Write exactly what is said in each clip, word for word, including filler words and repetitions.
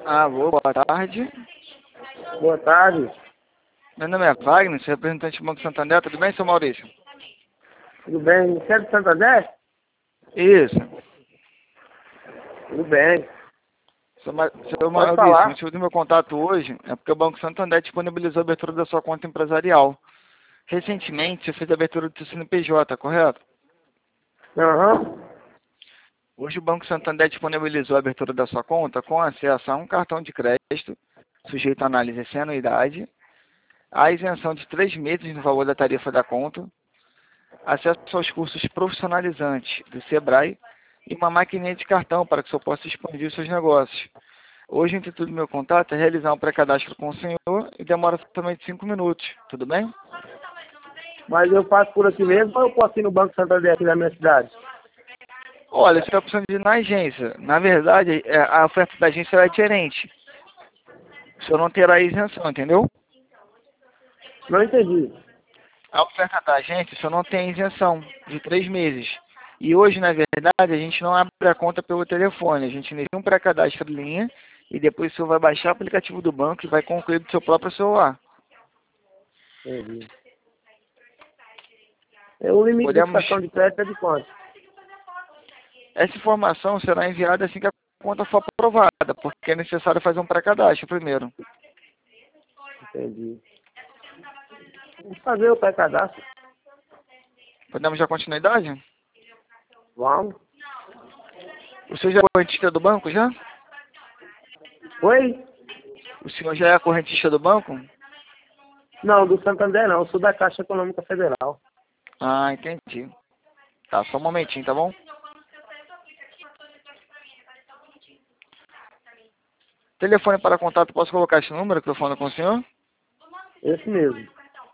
Ah, boa, boa tarde. Boa tarde. Meu nome é Wagner, sou representante do Banco Santander. Tudo bem, seu Maurício? Tudo bem? Você é de Santander? Isso. Tudo bem. Seu, Ma... seu Pode Maurício, o falar. motivo do meu contato hoje é porque o Banco Santander disponibilizou a abertura da sua conta empresarial. Recentemente, você fez a abertura do seu C N P J, correto? Aham. Hoje o Banco Santander disponibilizou a abertura da sua conta com acesso a um cartão de crédito, sujeito à análise sem anuidade, a isenção de três meses no valor da tarifa da conta, acesso aos cursos profissionalizantes do Sebrae e uma maquininha de cartão para que o senhor possa expandir os seus negócios. Hoje, o intuito do meu contato é realizar um pré-cadastro com o senhor e demora somente cinco minutos. Tudo bem? Mas eu faço por aqui mesmo ou eu posso ir no Banco Santander aqui da minha cidade? Olha, você está precisando de ir na agência. Na verdade, é, a oferta da agência é diferente. O senhor não terá isenção, entendeu? Não entendi. A oferta da agência, o senhor não tem isenção de três meses. E hoje, na verdade, a gente não abre a conta pelo telefone. A gente inicia um pré-cadastro em linha e depois o senhor vai baixar o aplicativo do banco e vai concluir do seu próprio celular. Entendi. É, o limite do Podemos... cartão de crédito é de quanto? Essa informação será enviada assim que a conta for aprovada, porque é necessário fazer um pré-cadastro primeiro. Entendi. Vamos fazer o pré-cadastro. Podemos dar continuidade? Vamos. O senhor já é correntista do banco, já? Oi? O senhor já é correntista do banco? Não, do Santander não. Eu sou da Caixa Econômica Federal. Ah, entendi. Tá, só um momentinho, tá bom? Telefone para contato, posso colocar esse número que eu falo com o senhor? Esse mesmo.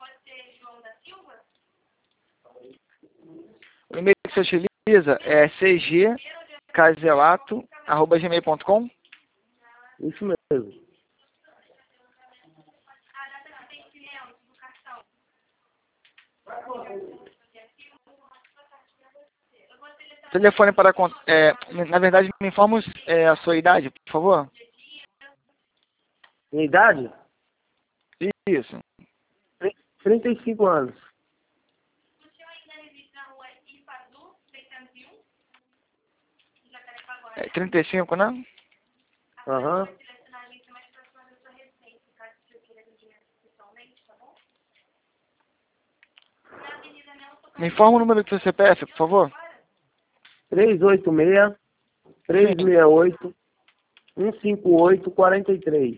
O e-mail que você utiliza é c g caselato arroba gmail ponto com? Isso mesmo. Telefone para con- é, na verdade, me informa é, a sua idade, por favor. Minha idade? Isso. trinta e cinco anos. É trinta e cinco, né? Aham. Me informa o número do seu C P F, por favor. três oito seis, três Sim. seis oito, um cinco oito, quatro três.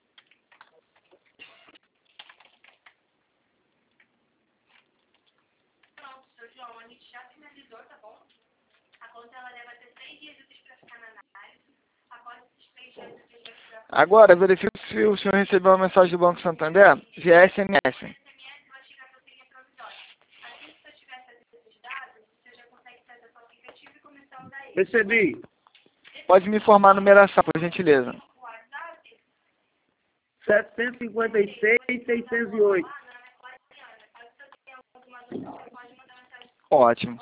Agora, verifique se o senhor recebeu uma mensagem do Banco Santander via S M S. Recebi. Pode me informar a numeração, por gentileza. setecentos e cinquenta e seis, seiscentos e oito. Ótimo.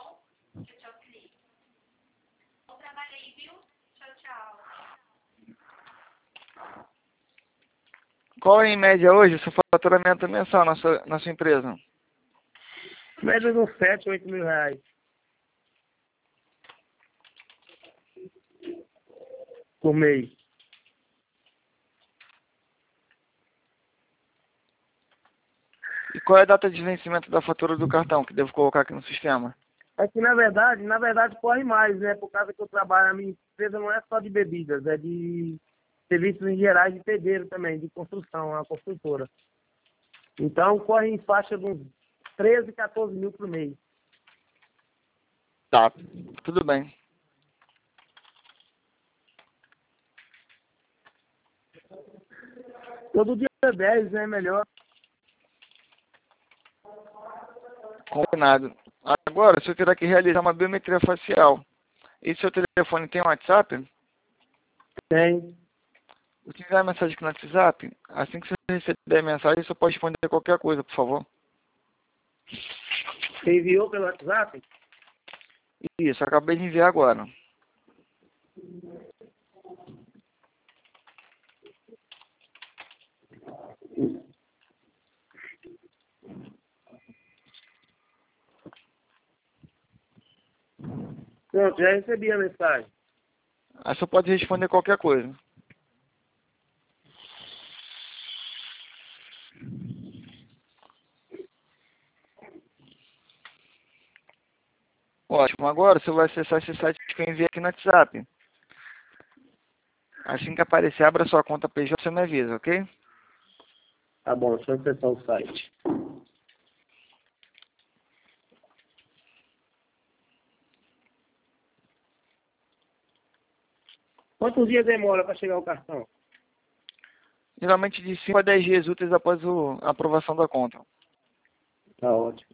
Qual é, em média, hoje, o seu faturamento mensal na sua, na sua empresa? Média de uns sete, oito mil reais. Por mês. E qual é a data de vencimento da fatura do cartão, que devo colocar aqui no sistema? É que na verdade, na verdade corre mais, né? Por causa que eu trabalho, a minha empresa não é só de bebidas, é de serviços em gerais de pedreiro também, de construção, uma construtora. Então corre em faixa de uns treze, quatorze mil por mês. Tá, tudo bem. Todo dia dez, né? Melhor. Combinado. Agora, o senhor terá que realizar uma biometria facial. E seu telefone tem WhatsApp? Tem. Utilizar a mensagem aqui no WhatsApp. Assim que você receber a mensagem, você pode responder qualquer coisa, por favor. Você enviou pelo WhatsApp? Isso, acabei de enviar agora. Pronto, já recebi a mensagem. Aí só pode responder qualquer coisa. Ótimo, agora você vai acessar esse site que eu enviei aqui no WhatsApp. Assim que aparecer, abra sua conta P J, você me avisa, ok? Tá bom, deixa eu acessar o site. Quantos dias demora para chegar o cartão? Geralmente de cinco a dez dias úteis após o- a aprovação da conta. Tá ótimo.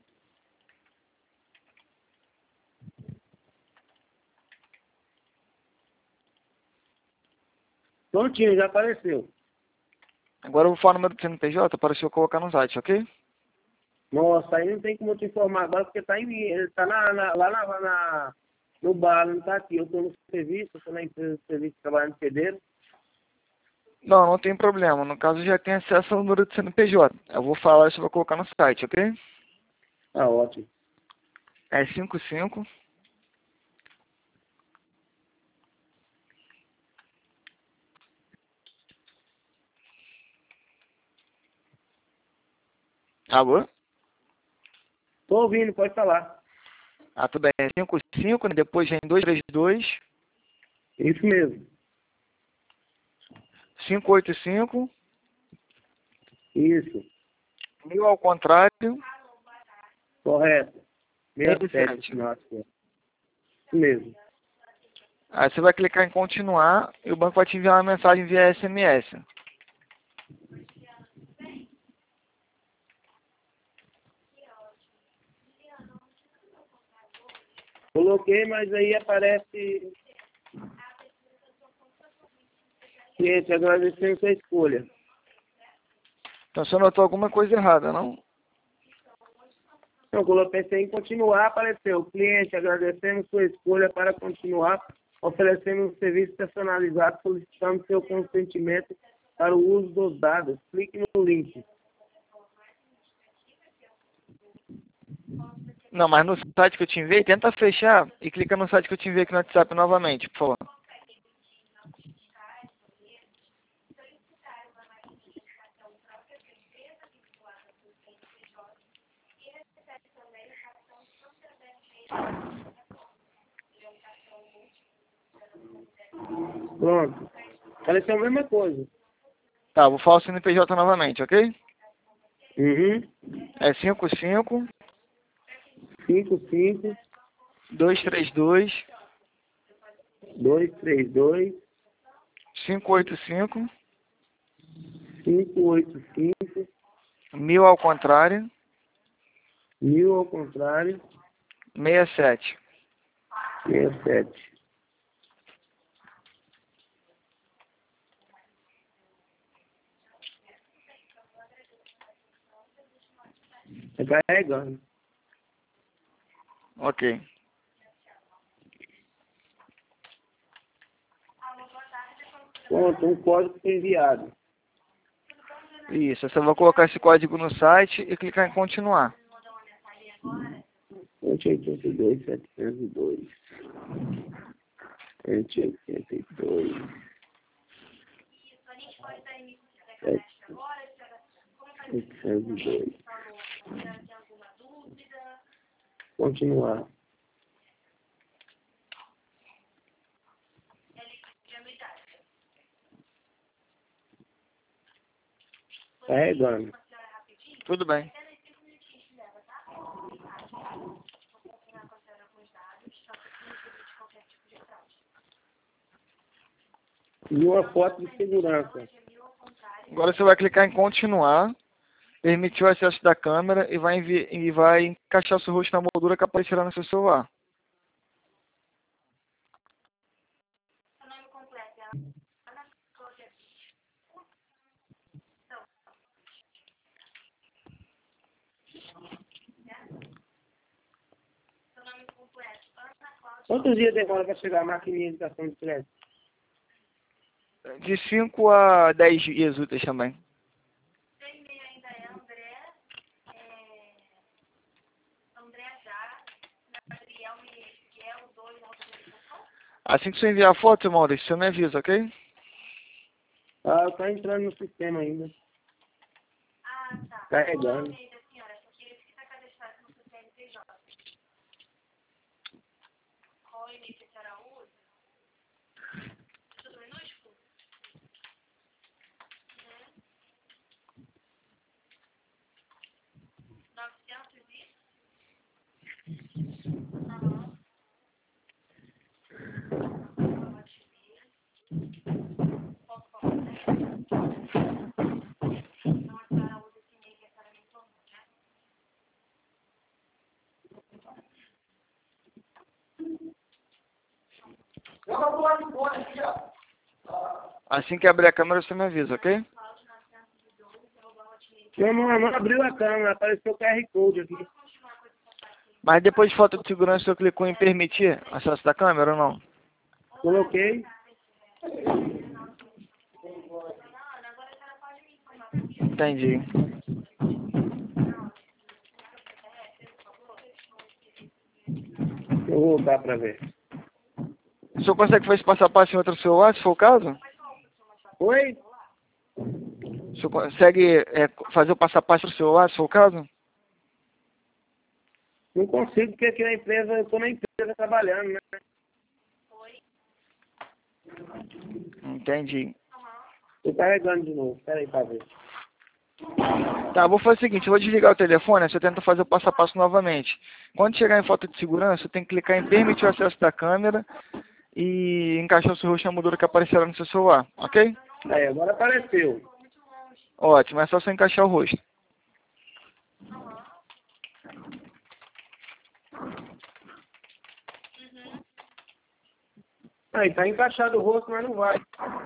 Prontinho, já apareceu. Agora eu vou falar o número do C N P J para o senhor colocar no site, ok? Nossa, aí não tem como eu te informar agora, porque tá, em, ele tá na, na- lá na, na- no bar, não tá aqui. Eu tô no serviço, eu tô na empresa de serviço trabalhando pedreiro. Não, não tem problema. No caso, já tem acesso ao número do C N P J. Eu vou falar e você vai colocar no site, ok? Tá ótimo. É cinco cinco. Alô? Tô ouvindo, pode falar. Ah, tudo bem. É cinco cinco, né? Depois vem dois três dois, Isso mesmo. cinco oito cinco, Isso. mil ao contrário, Correto. sessenta e sessenta e sete, sete. final. Isso mesmo. Aí você vai clicar em continuar e o banco vai te enviar uma mensagem via S M S. Coloquei, mas aí aparece cliente agradecendo sua escolha. Então você notou alguma coisa errada, não? Então, quando eu pensei em continuar, apareceu cliente agradecendo sua escolha para continuar, oferecendo um serviço personalizado, solicitando seu consentimento para o uso dos dados. Clique no link. Não, mas no site que eu te enviei, tenta fechar e clica no site que eu te enviei aqui no WhatsApp novamente, por favor. Pronto. Apareceu a mesma coisa. Tá, vou falar o C N P J novamente, ok? Uhum. É cinco cinco, cinco cinco, dois três dois, dois três dois, cinco oito cinco, cinco oito cinco, mil ao contrário, mil ao contrário, sessenta e sete. sessenta e sete. Tá carregando. Ok. Pronto, um código foi enviado. Isso, você vai colocar esse código no site e clicar em continuar. cento e oitenta e dois, setecentos e dois. cento e oitenta e dois. setecentos e dois. Continuar. Carregando. Tudo bem. E uma foto de segurança. Agora você vai clicar em continuar, permitir o acesso da câmera e vai, envi e vai encaixar seu rosto na moldura que aparecerá no seu celular. Quantos dias demora para chegar a maquininha de cartão de crédito? De cinco a dez dias úteis também. Assim que você enviar a foto, Maurício, você me avisa, ok? Ah, tá entrando no sistema ainda. Ah, tá. Carregando. O nome da senhora, porque ele fica cadastrado no seu C N P J. Qual é o e-mail que a senhora usa? Tudo minúsculo? Uhum. novecentos e? Aham. Ponto com, né? Então a senhora usa esse e-mail que a senhora me informou, né? Assim que abrir a câmera, você me avisa, ok? Eu não, não abriu a câmera, apareceu o Q R Code aqui. Mas depois de foto de segurança, você clicou em permitir acesso da câmera ou não? Coloquei. Entendi. Eu vou voltar pra ver. O senhor consegue fazer esse passo a passo em outro celular, se for o caso? Oi? O senhor consegue é, fazer o passo a passo no celular, se for o caso? Não consigo porque aqui na empresa, eu tô na empresa trabalhando, né? Entendi. Tô carregando de novo. Pera aí pra ver. Tá, vou fazer o seguinte, eu vou desligar o telefone, você tenta fazer o passo a passo novamente. Quando chegar em foto de segurança, você tem que clicar em permitir o acesso da câmera e encaixar o seu rosto na moldura que aparecerá no seu celular, ok? Aí, agora apareceu. Ótimo, é só você encaixar o rosto. Aí, tá encaixado o rosto, mas não vai.